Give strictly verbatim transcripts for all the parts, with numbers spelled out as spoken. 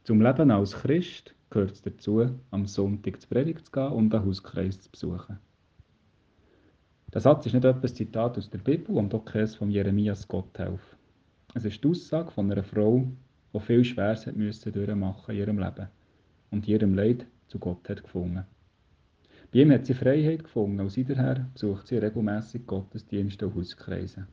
Zum Leben als Christ gehört es dazu, am Sonntag zur Predigt zu gehen und einen Hauskreis zu besuchen. Der Satz ist nicht etwa ein Zitat aus der Bibel und auch keines von Jeremias Gotthelf. Es ist die Aussage von einer Frau, die viel Schweres hat müssen durchmachen in ihrem Leben und in ihrem Leid zu Gott hat gefunden. Bei ihm hat sie Freiheit gefunden und seither besucht sie regelmässig Gottesdienste und Hauskreise.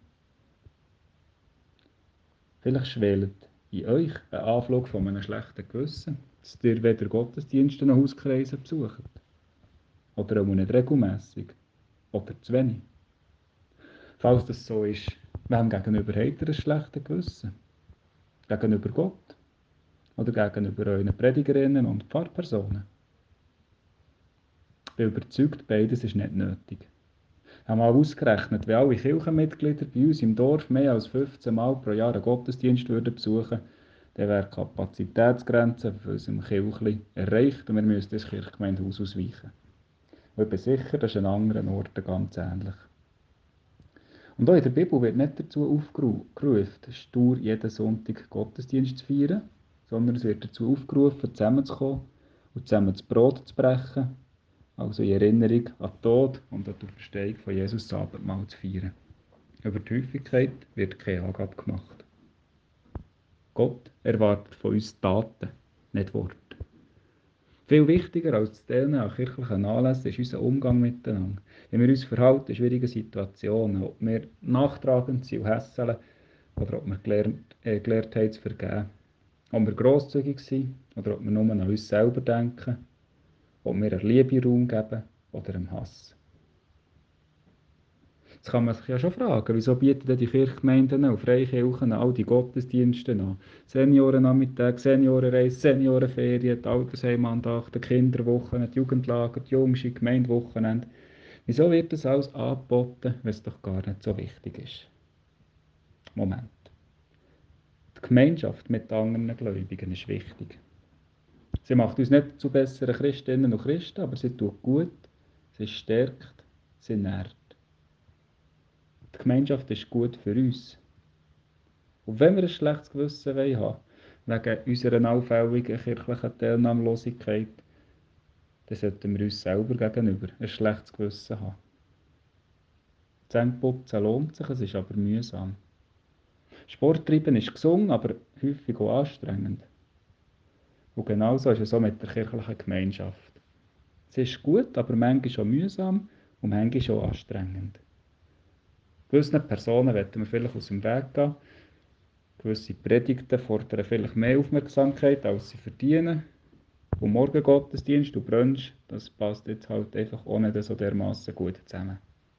Vielleicht schwelt in euch ein Anflug von einem schlechten Gewissen, dass ihr weder Gottesdienste noch Hauskreise besucht. Oder auch nicht regelmässig. Oder zu wenig. Falls das so ist, wem gegenüber habt ihr ein schlechtes Gewissen? Gegenüber Gott? Oder gegenüber euren Predigerinnen und Pfarrpersonen? Ich bin überzeugt, beides ist nicht nötig. Ich habe mal ausgerechnet, wenn alle Kirchenmitglieder bei uns im Dorf mehr als fünfzehn Mal pro Jahr einen Gottesdienst würden besuchen, dann wäre die Kapazitätsgrenze für unserem Kirchli erreicht und wir müssten ins Kirchgemeindehaus ausweichen. Und ich bin sicher, das ist an anderen Orten ganz ähnlich. Und auch in der Bibel wird nicht dazu aufgerufen, stur jeden Sonntag Gottesdienst zu feiern, sondern es wird dazu aufgerufen, zusammenzukommen und zusammen das Brot zu brechen, also in Erinnerung an den Tod und an die Auferstehung von Jesus das Abendmahl zu feiern. Über die Häufigkeit wird keine Angabe gemacht. Gott erwartet von uns Taten, nicht Worte. Viel wichtiger als das Teilnehmen an kirchlichen Anlässen ist unser Umgang miteinander. Wie wir uns verhalten in schwierigen Situationen, ob wir nachtragend sind und hässeln oder ob wir gelernt, äh, gelernt haben zu vergeben. Ob wir grosszügig sind oder ob wir nur an uns selber denken. Ob wir der Liebe Raum geben oder dem Hass. Jetzt kann man sich ja schon fragen, wieso bieten denn die Kirchgemeinden und Freikirchen all die Gottesdienste an? Seniorennachmittag, Seniorenreise, Seniorenferien, die Altersheimandachten, die Kinderwochen, die Jugendlager, die Jungschi, Gemeindewochenende. Wieso wird das alles angeboten, wenn es doch gar nicht so wichtig ist? Moment. Die Gemeinschaft mit anderen Gläubigen ist wichtig. Sie macht uns nicht zu besseren Christinnen und Christen, aber sie tut gut, sie stärkt, sie nährt. Die Gemeinschaft ist gut für uns. Und wenn wir ein schlechtes Gewissen haben wollen, wegen unserer allfälligen kirchlichen Teilnahmlosigkeit, dann sollten wir uns selber gegenüber ein schlechtes Gewissen haben. Zähneputzen lohnt sich, es ist aber mühsam. Sport treiben ist gesund, aber häufig auch anstrengend. Und genauso ist es auch mit der kirchlichen Gemeinschaft. Es ist gut, aber manchmal auch mühsam und manchmal auch anstrengend. Gewissen Personen wollen wir vielleicht aus dem Weg gehen. Gewisse Predigten fordern vielleicht mehr Aufmerksamkeit, als sie verdienen. Und Morgengottesdienst und Brunch, das passt jetzt halt einfach auch nicht so dermassen gut zusammen.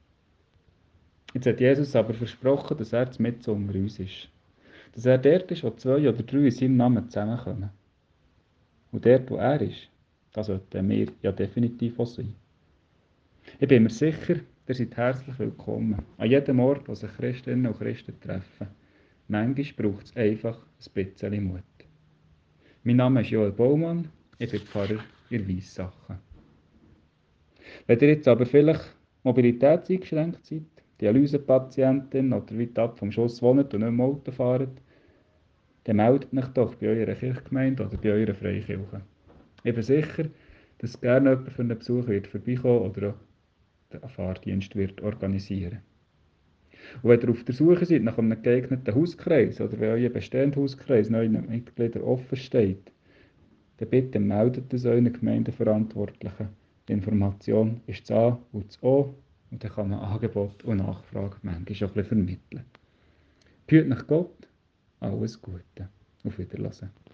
Jetzt hat Jesus aber versprochen, dass er mit unter uns ist. Dass er dort ist, wo zwei oder drei in seinem Namen zusammenkommen. Und dort, wo er ist, da sollten wir ja definitiv auch sein. Ich bin mir sicher, ihr seid herzlich willkommen. An jedem Ort, wo sich Christinnen und Christen treffen. Manchmal braucht es einfach ein bisschen Mut. Mein Name ist Joel Baumann, ich bin Pfarrer in Weissachen. Wenn ihr jetzt aber vielleicht mobilitätseingeschränkt seid, Dialysepatientin oder weit ab vom Schuss wohnt und nicht mehr Auto fahrt, dann meldet euch doch bei eurer Kirchgemeinde oder bei eurer Freikirche. Ich bin sicher, dass gerne jemand für einen Besuch wird vorbeikommen oder auch den Fahrdienst wird organisieren. Und wenn ihr auf der Suche seid nach einem geeigneten Hauskreis oder wenn euer bestehender Hauskreis neuen Mitgliedern offen steht, dann bitte meldet es euren Gemeindeverantwortlichen. Die Information ist das A und das O und dann kann man Angebot und Nachfrage manchmal auch ein bisschen vermitteln. Behüt nach Gott, alles Gute. Auf Wiedersehen.